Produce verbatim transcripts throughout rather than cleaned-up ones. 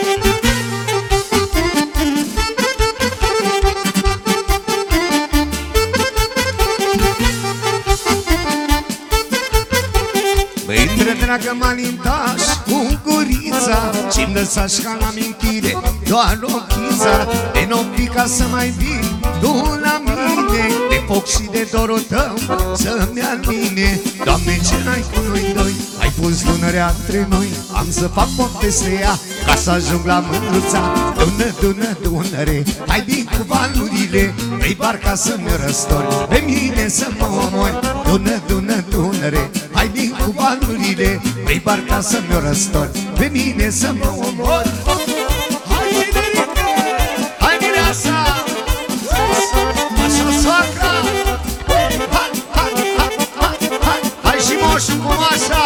Dragă malintaș cu gurița și-mi lăsași ca în amintire doar ochița. De n-o pica să mai vii tu la mine, de foc și de dorul tău să-mi almine. Doamne, ce n-ai cu noi doi, ai pus dunărea între noi. Am să fac pot peste ea ca să ajung la mândruța. Dună, dună, Dunăre, hai din cu valurile, vrei barca să-mi răstori, pe mine să mă omori. Dună, dună, Dunăre, hai din cu valurile, vrei barca să-mi răstori, pe mine să mă omori. Hai, tinerică, hai, mireasa, așa soacra, hai, hai, hai, hai, hai, hai și moșul cu mașa.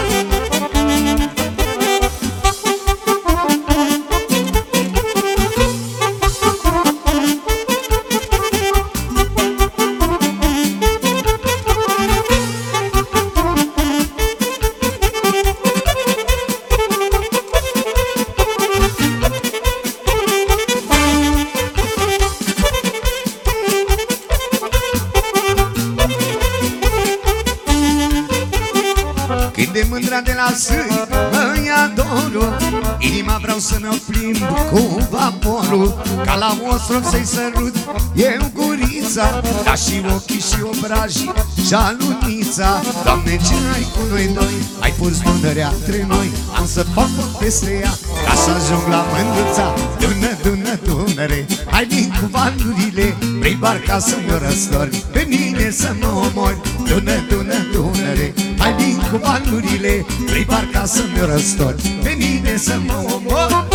Când de mândra de la sâi mă ia dorul, inima vreau să mi-o plimb cu vaporul, ca la ostrov să-i sărut eu gurița, dar și ochii și obrajii și alunița. Doamne, ce ai cu noi doi, ai pus Dunărea între noi. Am să fac pot peste ea ca să ajung la mândruța. Dună, dună, Dunăre, hai din cu valurile, vrei barca să-mi răstori, pe mine să mă omori. Dună, dună, Dunăre, hai din cu valurile, vrei barca să-mi răstori, pe mine să mă omori.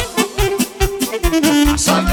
Așa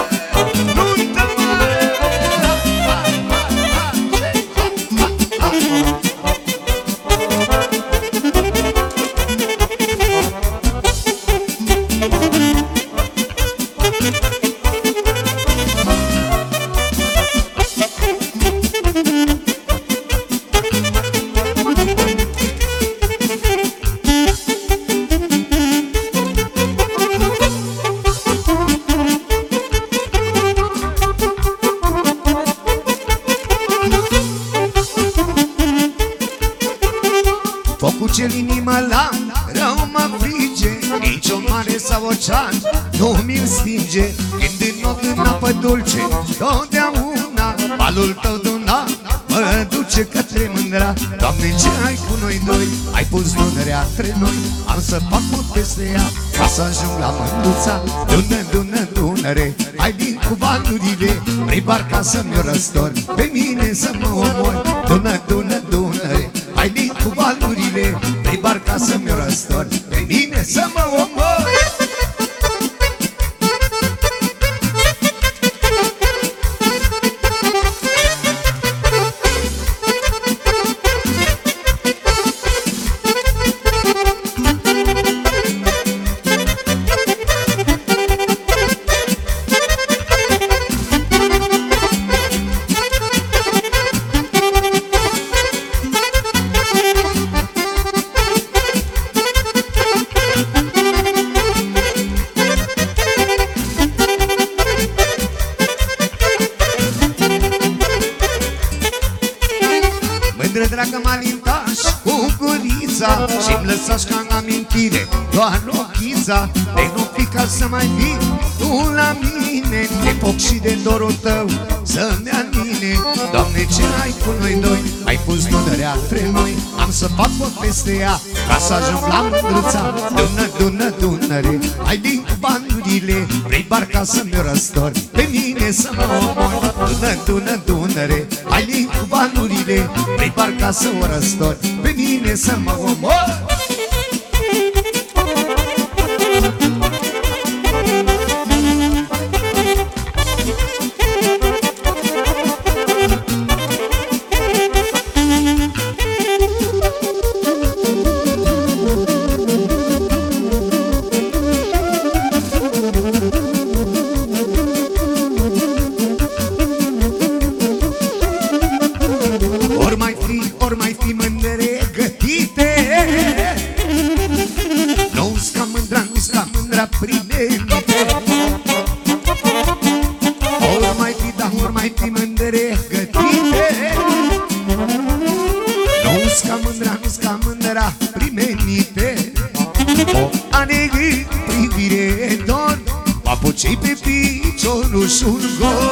focul ce-l inimă l-am, rău mă frige, nici o mare sau ocean nu mi-l stinge. Când în not în apă dulce, totdeauna valul tău Duna mă duce către mândra. Doamne, ce ai cu noi doi, ai pus Dunărea între noi. Am să fac pot peste ea ca să ajung la mândruța. Dună, dună, Dunăre, hai din cu valurile, vrei barca să-mi răstori, pe mine să mă omori. Dună, dună, Dunăre, hai din cu valurile, vrei barca să-mi răstori, pe mine să mă omori. Mândră, dragă malintaș cu gurița, și-mi lăsași ca în amintire doar ochița. De nu pica să mai vii tu la mine, de foc și de dorul tău să-mi almine. Doamne, ce ai cu noi doi, ai pus Dunărea între noi. Am să fac pot peste ea ca să ajung la mândruța. Dună, dună, Dunăre, hai din cu valurile, vrei barca să-mi răstori, pe mine să mă omori. Dună, dună, Dunăre, hai din cu valurile, vrei barca să o răstori, pe mine să mă omori. Ori mai fi, ori mai fi mândre gătite, mândra primenite. Ori mai fi, da, ori mai fi mândre gătite. Nu-s ca mândra, nu-s ca mândra primenite. O aneghi privire dor, papucei pe piciorușul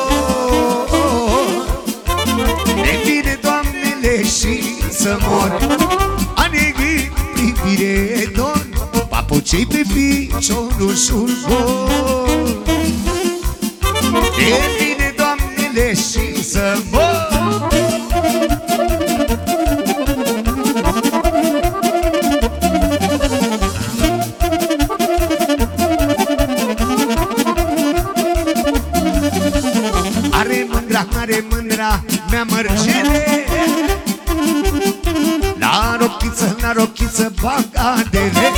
gol. Ne vine, Doamnele, și să mor. Aneghi privire dor, papucei pe piciorușul gol. Ne vine, Doamnele, și să mor. Are mândra mea mărgele, la rochiță, la rochiță bagadele.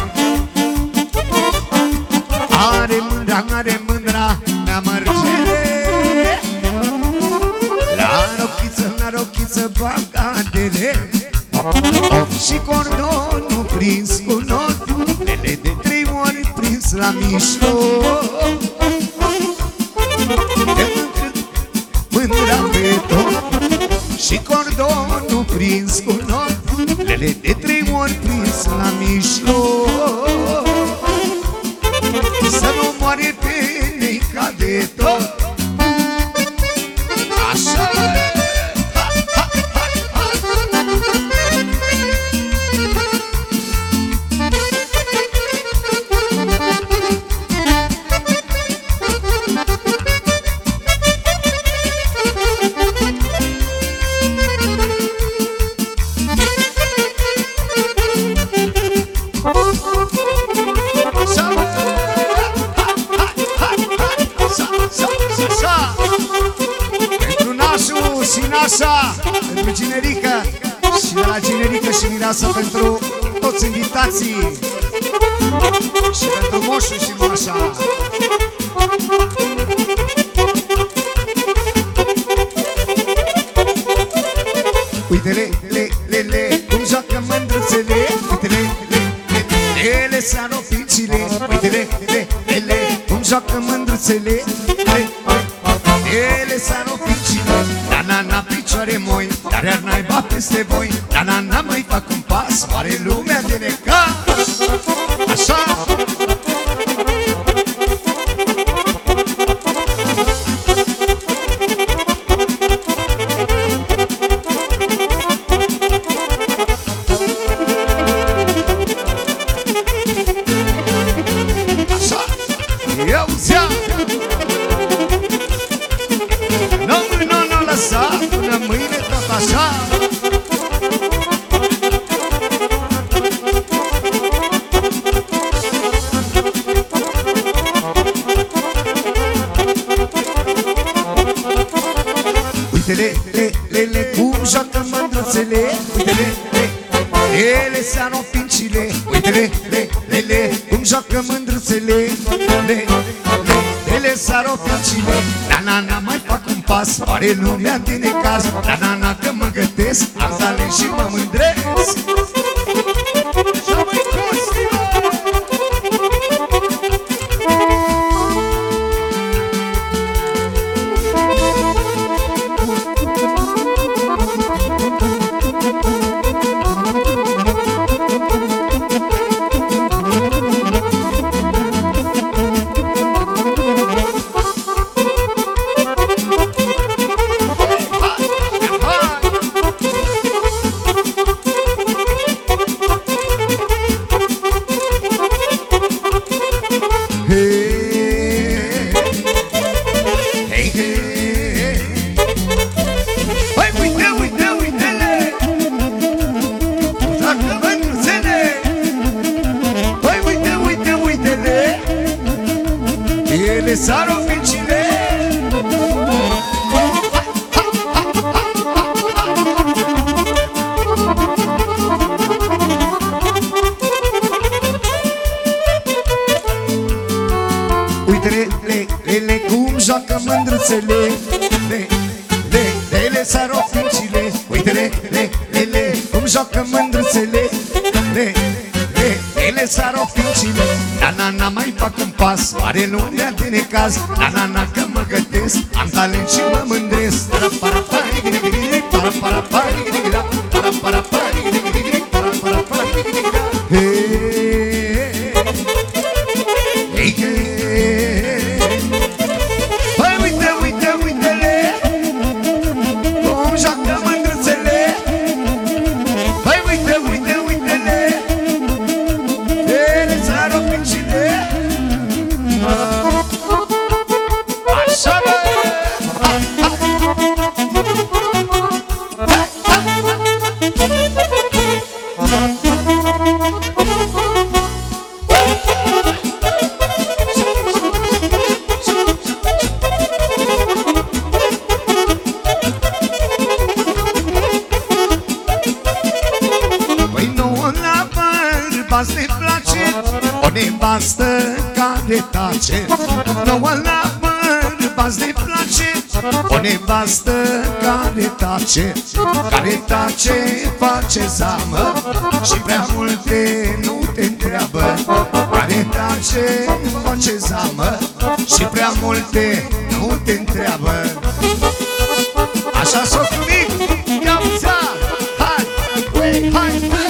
Are mândra, are mândra mea mărgele, la rochiță, la rochiță bagadele. Și cordonul prins cu not, lele de trei ori prins la mișlot. Mândra pe tot și cordonul prins cu not, lele de trei ori prins la mișlot. Să nu moare pe neica de tot. Așa! Așa, pentru Ginerica și de la Ginerica și Mireasa, pentru toți invitații și pentru moșul și moașa. Uite-le, le, le, le, cum joacă mândruțele. Uite-le, le, le, le, le, saroficile. Uite-le, le, le, le, cum joacă mândruțele. Ele saroficile. Na-na-na, picioare moi, dar iar naiba peste voi. Na-na-na, mai fac un pas, oare lumea de necas. Așa! Așa! Eu zi-a! Până mâine tot așa. Uite-le, le, le, le, cum joacă mândruțele. Uite-le, le, ele seară fincile. Uite-le, le, le, le, cum joacă mândruțele. Le, le, ele seară fincile. Na-na-na, mai fac un pas, oare lumea de necaz. Na-na-na, că mă gătesc, am talent și mă mândresc. Și-o mai costilă. Ele sară oficile. Uite-le, le, le, le, cum joacă mândruțele. Le, le, le, le sară oficile. Uite-le, le, le, le, cum joacă mândruțele. Le, le, ele s-ar oficile. Na-na-na, mai fac un pas, are lumea de necaz. Na-na-na, că mă gătesc, am talent și mă mândresc. Para-para-pari-gri-gri-gri, para-para-pari-gri-gri-gri, para-para-pari-gri-gri-gri, para-para-pari-gri-gri-gri. Hey, hey, păi uite, uite, uite-le cum joacă mândruțele. Păi uite, uite, uite-le ele ți-ar oficile. Așa, bă! Le place o nevastă care tace. Nouă la bărbați le place o nevastă care tace. Care tace, face zamă și prea multe nu te întreabă. Care tace, face zamă și prea multe nu te întreabă. Așa s-o mic, ia-ți-a, hai, hai, hai, hai.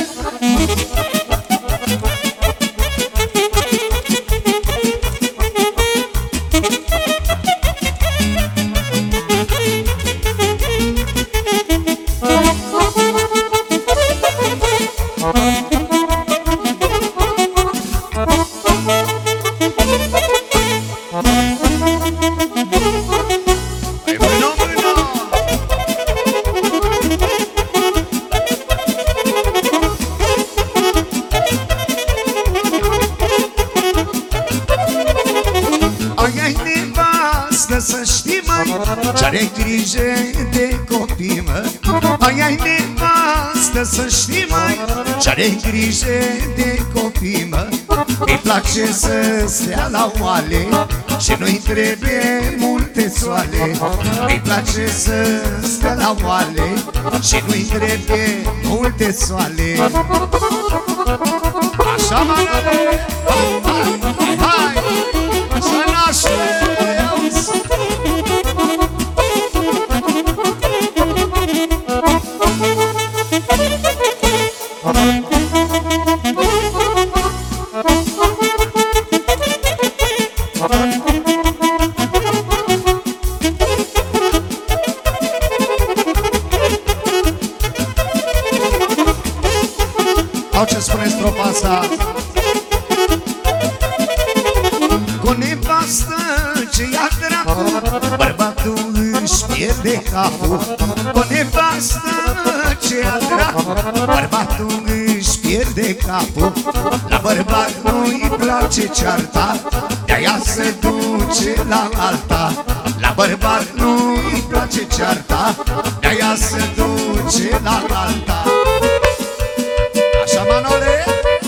Să știi, mai, ce-are grijă de copii, mă. Ai, ai nevastă, să știi, mai, ce-are grijă de copii, mă. Îi place să stea la oale și nu-i trebuie multe soale. Îi place să stea la oale și nu-i trebuie multe soale. Așa, mă, hai, hai, așa naște. Au ce spune strofa asta? Cu nevastă ce ia dracu, bărbatul își pierde capul. Cu nevastă ce ia dracu, bărbatul își pierde capul. La bărbat nu-i place cearta, de-aia se duce la alta. La bărbat nu-i place cearta, de-aia se duce la alta. Așa, Manole?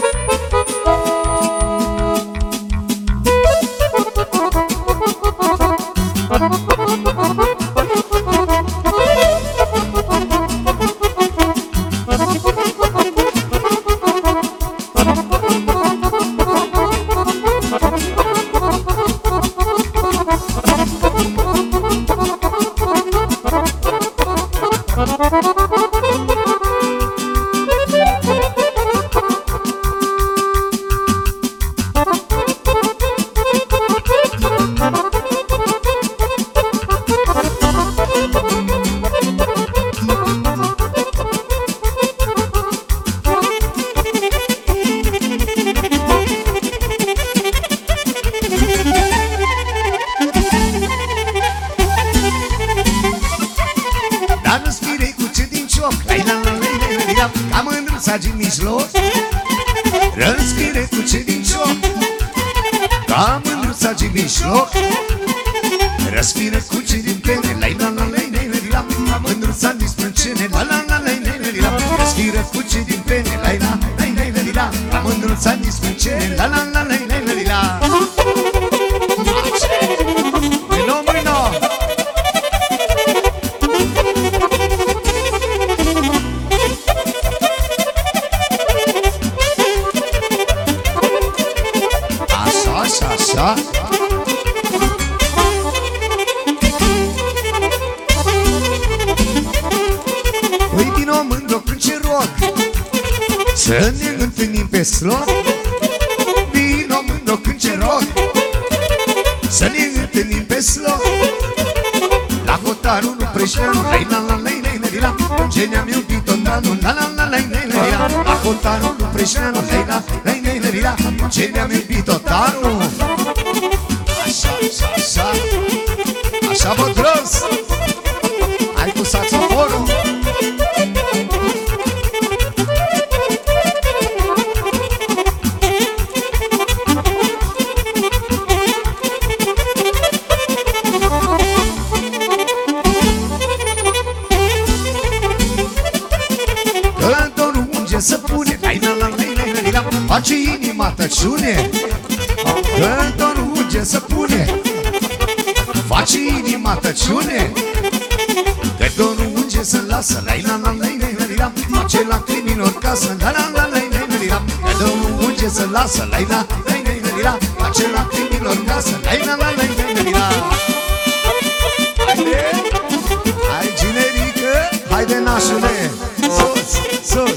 Ca mândruța din mijloc, răspire cu ce din cioc. Ca mândruța din mijloc, răspire cu ce din pene. La la la la la la, ca mândruța din sprâncene. La la la la la la, răspire cu ce din pene. La la la la la, ca mândruța din sprâncene. La la la la la la. Mâino, mâino. Așa. Păi vino mândru când ce rog să ne întâlnim pe slot. Vino mândru când ce rog să ne întâlnim pe slot. La hotarul lui Preșneanu, lei la la lei lei lei la, ce ne-am iubit odată, la la la lei lei lei la. La hotarul lui Preșneanu, lei la lei lei lei la, ce ne-am iubit odată. Așa, așa, așa, așa bătrâns, hai cu saxofonul. Să pune, lai la la lai lai lai la, face inima tăciune. Când dorul unge să pune, face inima tăciune. Când dorul unge să lasă, lai la la lai lai lai la, face lacrimilor casă, la la la lai lai lai la. Când dorul unge să lasă, lai la lai lai lai la, face lacrimilor casă, lai la la lai lai lai la. Haide, hai generică, haide nașule, sus, sus.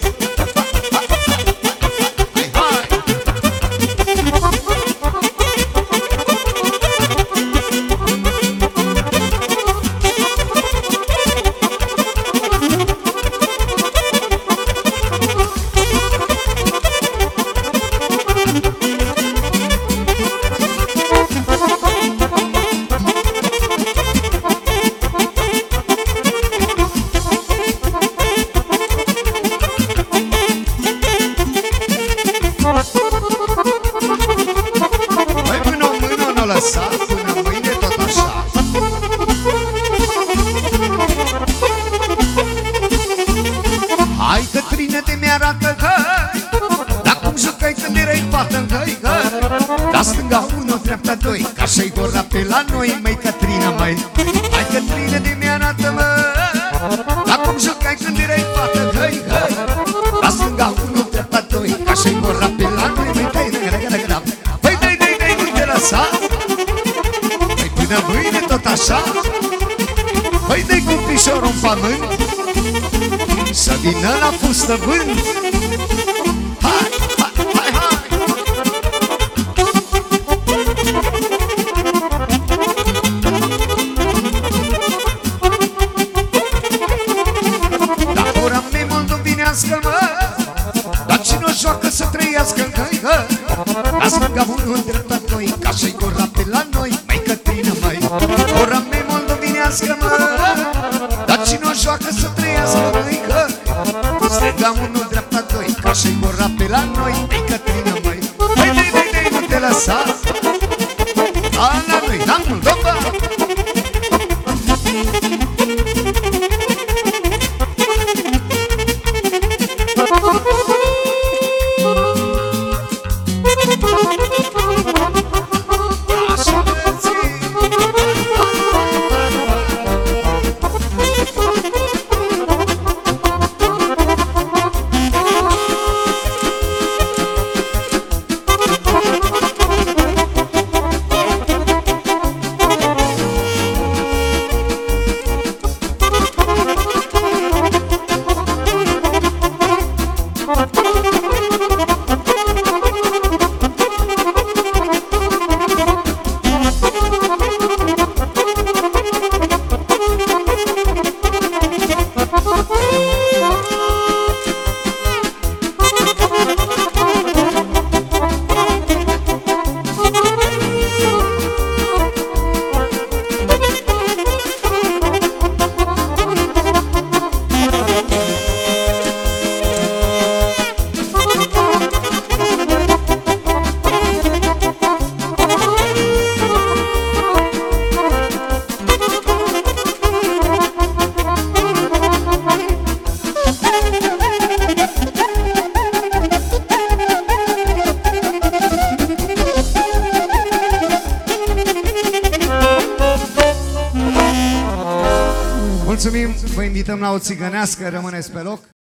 Hai Cătrine de mi-arată, hăi, dar cum jucai când erai fată, hăi, hăi. La stânga unu, dreapta doi, ca așa-i gora pe la noi, măi Cătrina, măi. Hai Cătrine de mi-arată, măi, dar cum jucai când erai fată, hăi, hăi. La stânga unu, dreapta doi, ca așa-i gora pe la noi, măi, dai, dai, dai, dai, dai. Păi dai, dai, dai, nu te lăsa, păi până mâine tot așa. Păi dai cu pișorul în pământ, să vină la fustă vânt. Hai, hai, hai, hai. La ora mea moldovenească, mă, dar cine o joacă să trăiască, hăi, hăi. La stânga unul, dreapta doi, ca așa-i gora pe la noi, măi Cătrina, măi. Ora mea moldovenească, mă, dar cine o joacă să trăiască, măi, hăi. Stânga unu, dreapta doi, ca așa-i gora pe la noi, măi Cătrina, măi. Măi, dai, dai, dai, nu te lăsa, la la noi, la Moldova. Mulțumim, vă invităm la o țigănească, rămâneți pe loc.